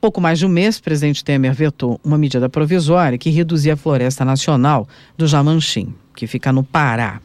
pouco mais de um mês, o presidente Temer vetou uma medida provisória que reduzia a floresta nacional do Jamanchim, que fica no Pará.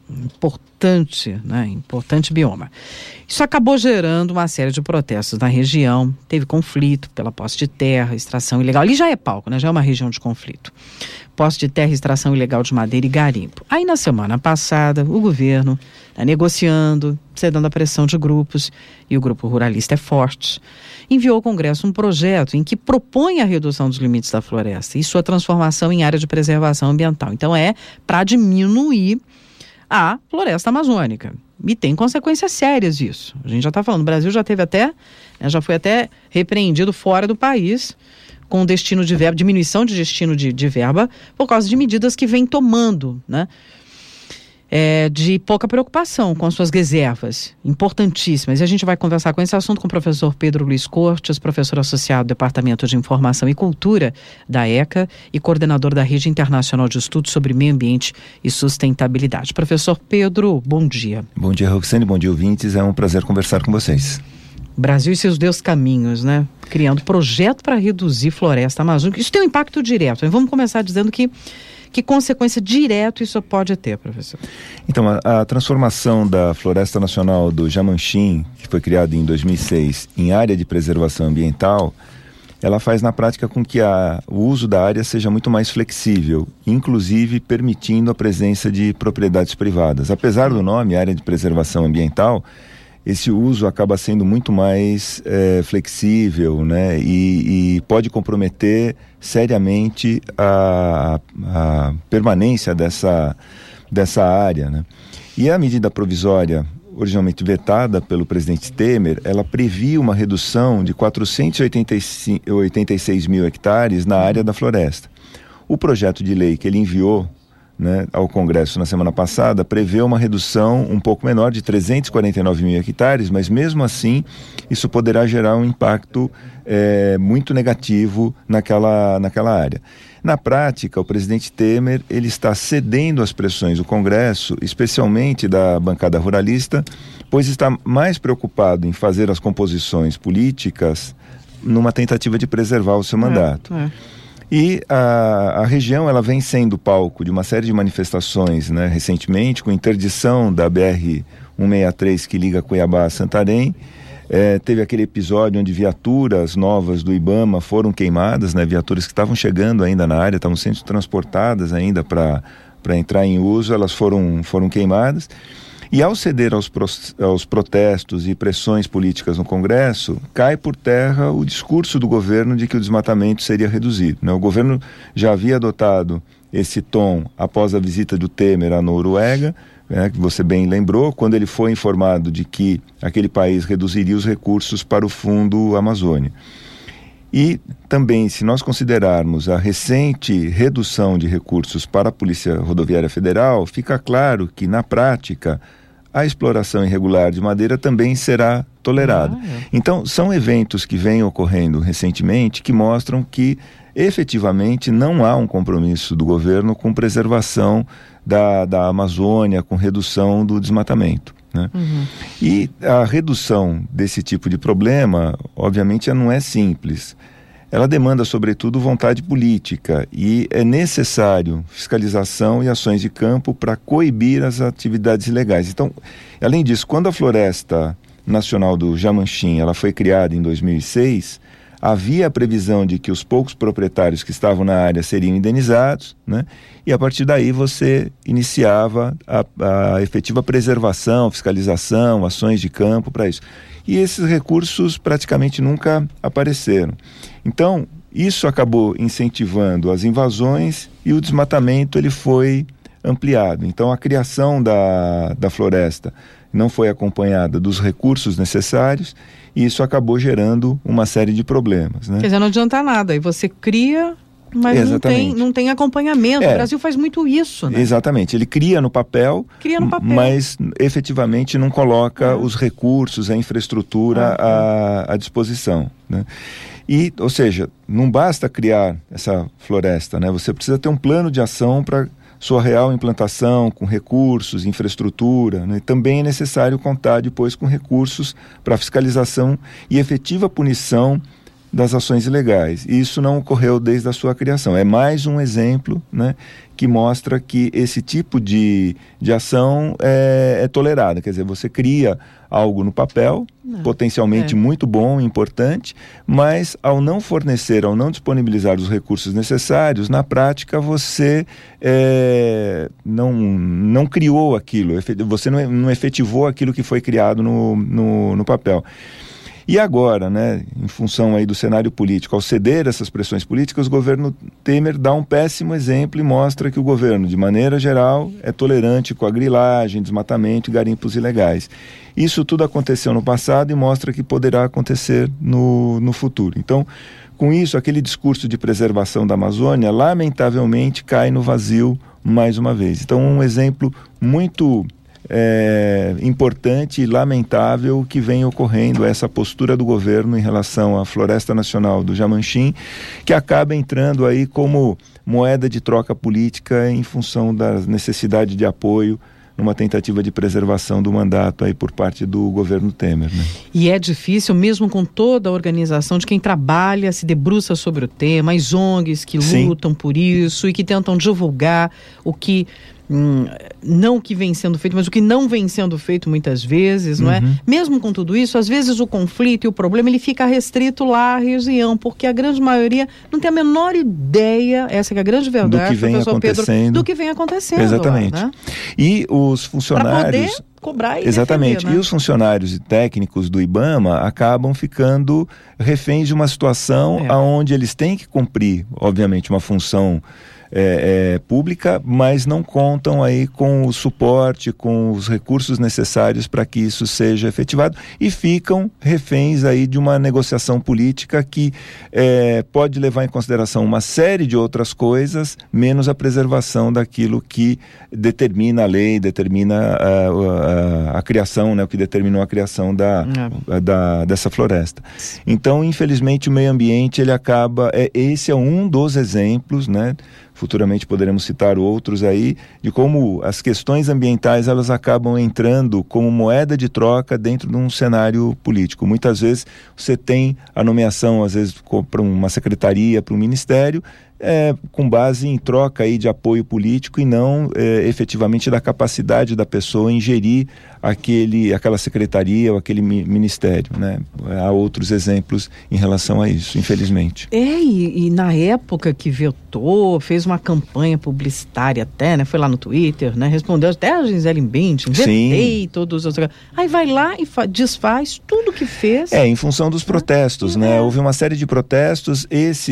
Importante bioma. Isso acabou gerando uma série de protestos na região, teve conflito pela posse de terra, extração ilegal. Ali já é palco, né? Já é uma região de conflito. Posse de terra, extração ilegal de madeira e garimpo. Aí na semana passada, o governo está negociando, cedendo à pressão de grupos, e o grupo ruralista é forte, enviou ao Congresso um projeto em que propõe a redução dos limites da floresta e sua transformação em área de preservação ambiental. Então é para diminuir a floresta amazônica. E tem consequências sérias isso. A gente já está falando, o Brasil já teve já foi até repreendido fora do país com destino de verba, diminuição de destino de verba por causa de medidas que vem tomando, né? De pouca preocupação com as suas reservas, importantíssimas. E a gente vai conversar com esse assunto com o professor Pedro Luiz Cortes, professor associado do Departamento de Informação e Cultura da ECA e coordenador da Rede Internacional de Estudos sobre Meio Ambiente e Sustentabilidade. Professor Pedro, bom dia. Bom dia, Roxane, bom dia, ouvintes. É um prazer conversar com vocês. Brasil e seus 10 caminhos, né? Criando projeto para reduzir floresta amazônica. Isso tem um impacto direto. Vamos começar dizendo que consequência direta isso pode ter, professor? Então, a transformação da Floresta Nacional do Jamanchim, que foi criada em 2006, em área de preservação ambiental, ela faz na prática com que o uso da área seja muito mais flexível, inclusive permitindo a presença de propriedades privadas. Apesar do nome, área de preservação ambiental, esse uso acaba sendo muito mais flexível, né? E pode comprometer seriamente a permanência dessa área, né? E a medida provisória, originalmente vetada pelo presidente Temer, ela previa uma redução de 486 mil hectares na área da floresta. O projeto de lei que ele enviou, né, ao Congresso na semana passada, prevê uma redução um pouco menor de 349 mil hectares, mas mesmo assim isso poderá gerar um impacto muito negativo naquela área. Na prática, o presidente Temer ele está cedendo às pressões do Congresso, especialmente da bancada ruralista, pois está mais preocupado em fazer as composições políticas numa tentativa de preservar o seu mandato. E a região ela vem sendo palco de uma série de manifestações, né, recentemente, com interdição da BR-163 que liga Cuiabá a Santarém. Teve aquele episódio onde viaturas novas do IBAMA foram queimadas, né, viaturas que estavam chegando ainda na área, estavam sendo transportadas ainda para entrar em uso, elas foram queimadas. E ao ceder aos protestos e pressões políticas no Congresso, cai por terra o discurso do governo de que o desmatamento seria reduzido, né? O governo já havia adotado esse tom após a visita do Temer à Noruega, né, que você bem lembrou, quando ele foi informado de que aquele país reduziria os recursos para o Fundo Amazônia. E também, se nós considerarmos a recente redução de recursos para a Polícia Rodoviária Federal, fica claro que, na prática, a exploração irregular de madeira também será tolerada. Então, são eventos que vêm ocorrendo recentemente que mostram que, efetivamente, não há um compromisso do governo com preservação da Amazônia, com redução do desmatamento, né? E a redução desse tipo de problema, obviamente, não é simples. Ela demanda, sobretudo, vontade política e é necessário fiscalização e ações de campo para coibir as atividades ilegais. Então, além disso, quando a Floresta Nacional do Jamanchim ela foi criada em 2006, havia a previsão de que os poucos proprietários que estavam na área seriam indenizados, né? E a partir daí você iniciava a efetiva preservação, fiscalização, ações de campo para isso. E esses recursos praticamente nunca apareceram. Então, isso acabou incentivando as invasões e o desmatamento ele foi ampliado. Então, a criação da floresta não foi acompanhada dos recursos necessários e isso acabou gerando uma série de problemas, né? Quer dizer, não adianta nada, aí você cria, mas não tem acompanhamento. O Brasil faz muito isso, né? Exatamente, ele cria no papel, mas efetivamente não coloca os recursos, a infraestrutura à disposição, né? E, ou seja, não basta criar essa floresta, né? Você precisa ter um plano de ação para sua real implantação, com recursos, infraestrutura, né? Também é necessário contar depois com recursos para fiscalização e efetiva punição das ações ilegais. E isso não ocorreu desde a sua criação. É mais um exemplo, né, que mostra que esse tipo de ação é tolerada. Quer dizer, você cria algo no papel, potencialmente muito bom, importante, mas ao não fornecer, ao não disponibilizar os recursos necessários, na prática você não criou aquilo, você não efetivou aquilo que foi criado no papel. E agora, né, em função aí do cenário político, ao ceder essas pressões políticas, o governo Temer dá um péssimo exemplo e mostra que o governo, de maneira geral, é tolerante com a grilagem, desmatamento e garimpos ilegais. Isso tudo aconteceu no passado e mostra que poderá acontecer no futuro. Então, com isso, aquele discurso de preservação da Amazônia, lamentavelmente, cai no vazio mais uma vez. Então, um exemplo muito importante e lamentável que vem ocorrendo, essa postura do governo em relação à Floresta Nacional do Jamanchim, que acaba entrando aí como moeda de troca política em função da necessidade de apoio numa tentativa de preservação do mandato aí por parte do governo Temer, né? E é difícil, mesmo com toda a organização de quem trabalha, se debruça sobre o tema, as ONGs que lutam por isso e que tentam divulgar o que não o que vem sendo feito, mas o que não vem sendo feito muitas vezes, não é? Mesmo com tudo isso, às vezes o conflito e o problema ele fica restrito lá à região, porque a grande maioria não tem a menor ideia, essa que é a grande verdade, do que vem acontecendo. Pedro, do que vem acontecendo. Exatamente. Lá, né? E os funcionários... Para poder cobrar e exatamente. defender, né? E os funcionários e técnicos do IBAMA acabam ficando reféns de uma situação onde eles têm que cumprir, obviamente, uma função pública, mas não contam aí com o suporte, com os recursos necessários para que isso seja efetivado e ficam reféns aí de uma negociação política que pode levar em consideração uma série de outras coisas, menos a preservação daquilo que determina a lei, determina a criação, né, o que determinou a criação dessa floresta. Então, infelizmente, o meio ambiente, ele acaba, esse é um dos exemplos, né? Futuramente poderemos citar outros aí, de como as questões ambientais elas acabam entrando como moeda de troca dentro de um cenário político. Muitas vezes você tem a nomeação, às vezes, para uma secretaria, para um ministério, com base em troca aí de apoio político e não efetivamente da capacidade da pessoa em gerir aquela secretaria ou aquele ministério, né? Há outros exemplos em relação a isso, infelizmente. E na época que vetou, fez uma campanha publicitária até, né? Foi lá no Twitter, né? Respondeu até a Gisele Bündchen, vetei todos os... Aí vai lá e desfaz tudo que fez. Em função dos protestos, né? Houve uma série de protestos,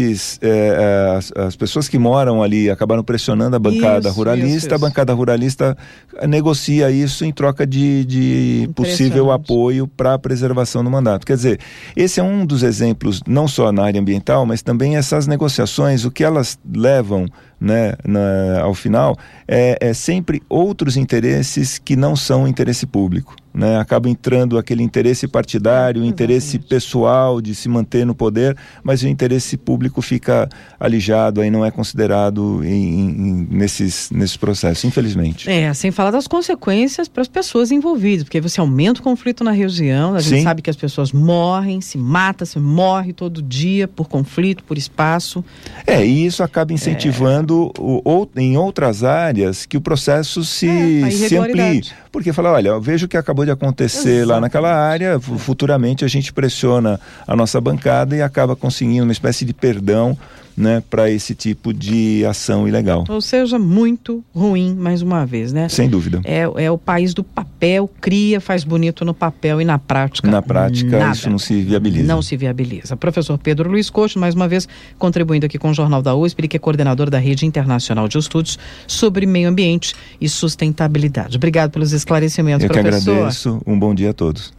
as pessoas que moram ali acabaram pressionando a bancada ruralista, a bancada ruralista negocia isso em troca de possível apoio para a preservação do mandato. Quer dizer, esse é um dos exemplos, não só na área ambiental, mas também essas negociações, o que elas levam, né, ao final, é sempre outros interesses que não são interesse público, né? Acaba entrando aquele interesse partidário, o interesse pessoal de se manter no poder, mas o interesse público fica alijado, aí não é considerado nesses processos, infelizmente. Sem falar das consequências para as pessoas envolvidas, porque você aumenta o conflito na região, a gente sabe que as pessoas morrem, se morre todo dia por conflito, por espaço. E isso acaba incentivando em outras áreas que o processo se amplie. Porque fala, olha, veja o que acabou de acontecer lá naquela área, futuramente a gente pressiona a nossa bancada e acaba conseguindo uma espécie de perdão, né, para esse tipo de ação ilegal. Ou seja, muito ruim, mais uma vez, né? Sem dúvida. É o país do papel, cria, faz bonito no papel e na prática nada. Isso não se viabiliza. Não se viabiliza. Professor Pedro Luiz Cocho, mais uma vez, contribuindo aqui com o Jornal da USP, ele que é coordenador da Rede Internacional de Estudos sobre Meio Ambiente e Sustentabilidade. Obrigado pelos esclarecimentos, professor. Eu que agradeço. Um bom dia a todos.